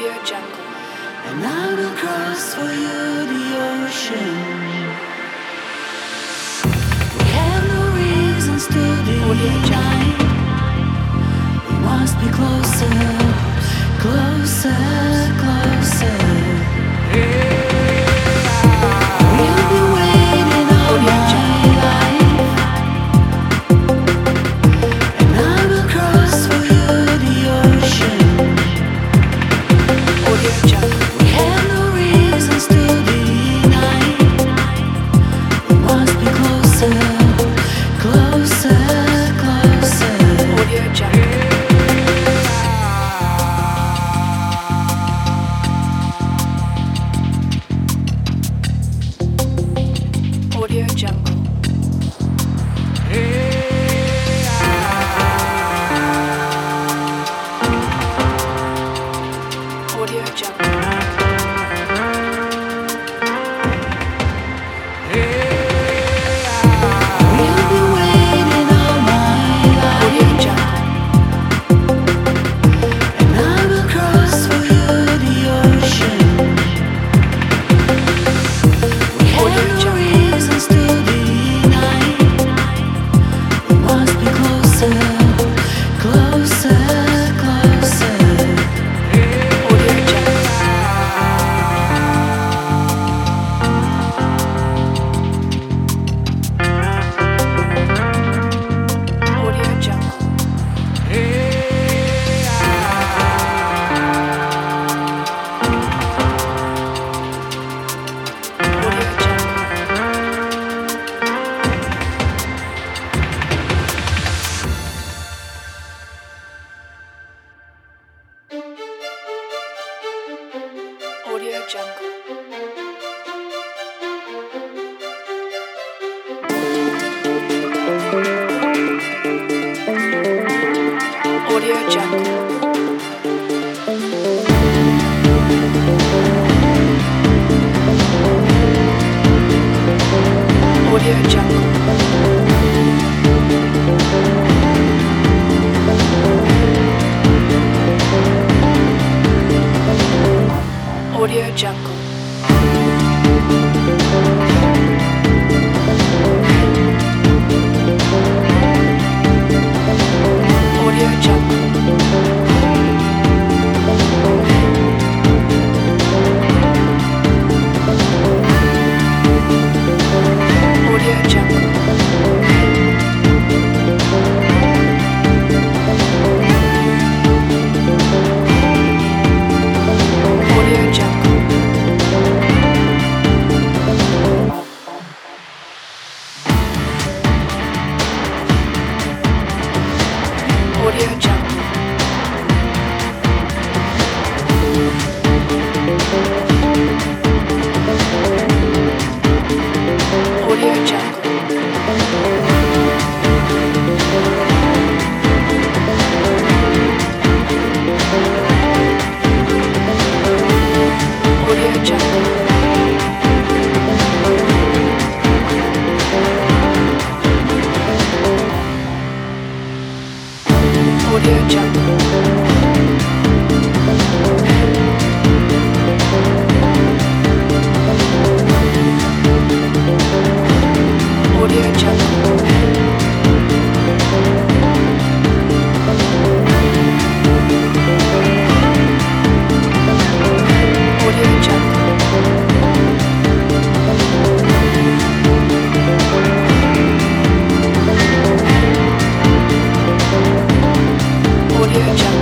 Audio Jungle. And I will cross for you the ocean. We have no reasons to deny. We must be closer, closer, closer. We'll be waiting all my life. And I will cross for you the ocean. Audio Jungle. We have no reasons to deny. We must be closer, closer, closer. Audio Jungle. Audio Jungle. Audio Jungle. We'll be waiting all my Audio life. Jungle. And I will cross for you the ocean. We have no reasons to deny. We must be closer, closer, closer. Audio Jungle. Audio Jungle. Audio Jungle. Audio Jungle. Audio Jungle. Audio Jungle. Audio Jungle. Audio Jungle. Audio Jungle. Audio Jungle. Audio Jungle. Audio Jungle. Audio Jungle. Audio Jungle. Audio Jungle. Audio Jungle. Audio Jungle.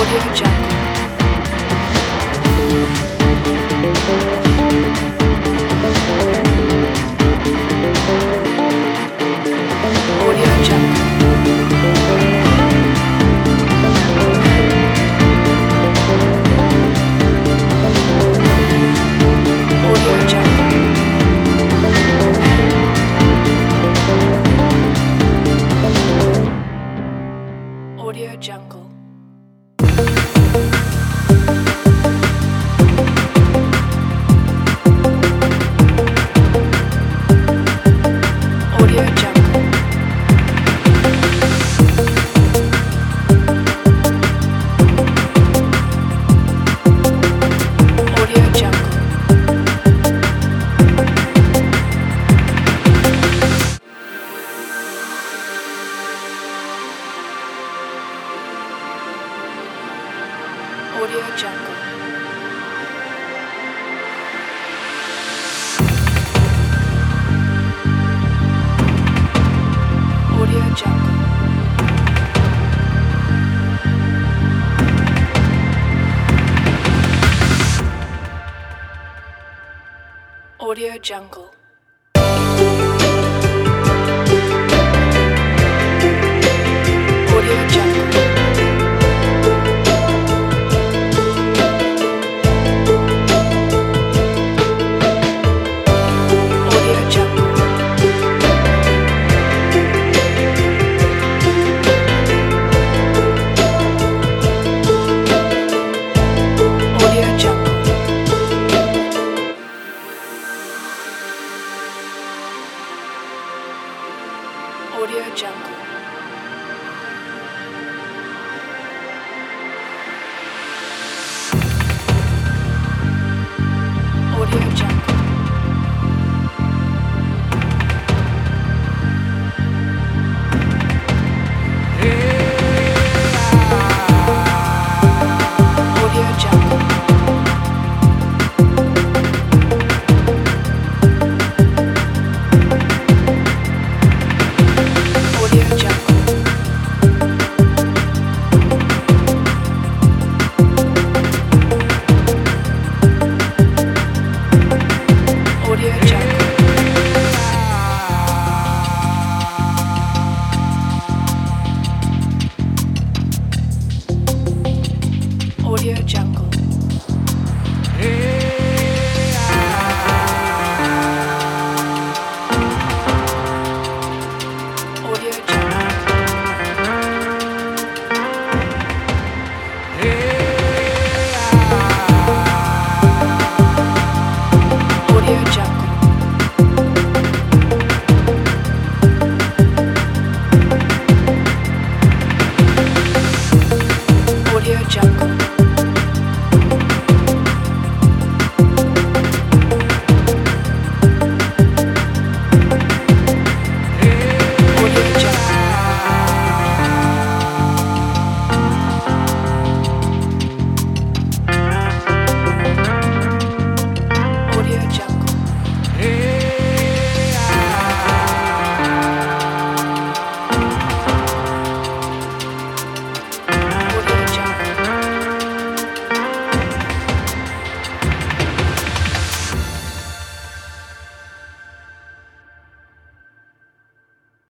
Audio Jungle. Audio Jungle. Audio Jungle. Audio Jungle. Audio Jungle. Audio Jungle. Audio Jungle. Audio Jungle. Audio Jungle.